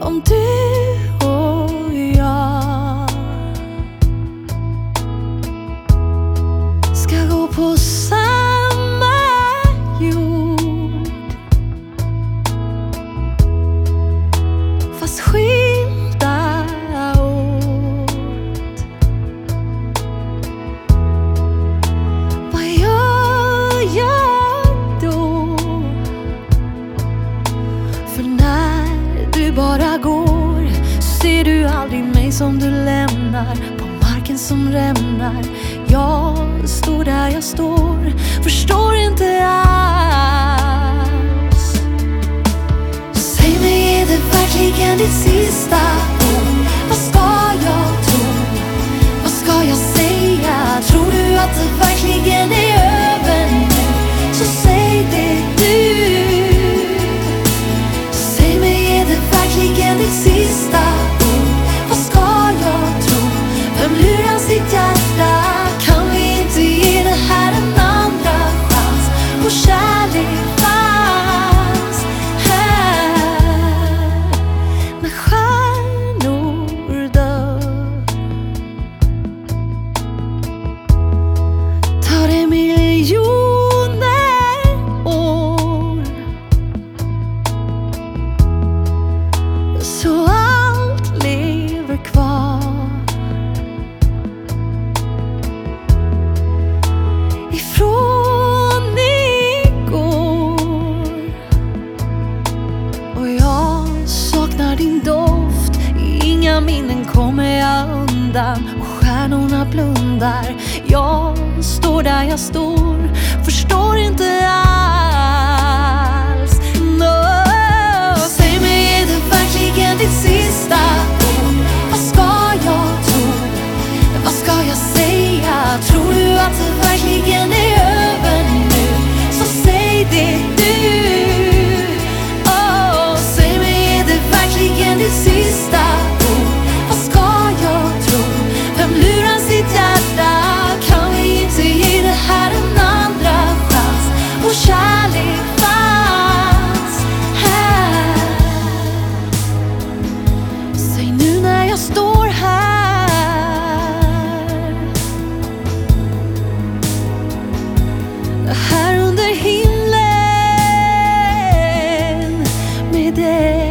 om du och jag ska gå på samma jord, fast skilda åt. Vad gör jag då? För när du bara går ser du aldrig mig som du lämnar på marken som rämnar. Jag står där jag står, förstår inte alls. Säg mig, är det verkligen ditt sista ord? Vad ska jag tro? Vad ska jag säga? Tror du att det verkligen är över nu? Så säg det du. Säg mig, är det verkligen ditt sista ord? Vad ska jag tro? Vem lurar sitt hjärta? Kan vi inte ge det här en andra chans? Vår kärlek fanns här när stjärnor dör. Tar det miljoner år, så allt lever kvar. Ifrån igår, och jag saknar din doft. Inga minnen kommer jag undan, och stjärnorna blundar. Jag står där jag står, förstår inte alls. No. Säg mig, är det verkligen ditt sista ord? Vad ska jag tro? Vad ska jag säga? Tror du att det verkligen är över nu? Så säg det du. Säg mig, är det verkligen ditt sista ord? Vad ska jag tro? Vem lurar sitt hjärta? Kan vi inte ge det här en andra chans? Vår kärlek fanns här. Säg nu när jag står här under himlen med dig.